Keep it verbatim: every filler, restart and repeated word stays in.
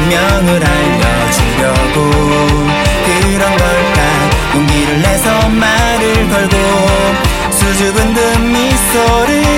운명을 알려주려고 그런 걸까. 용기를 내서 말을 걸고 수줍은 듯 미소를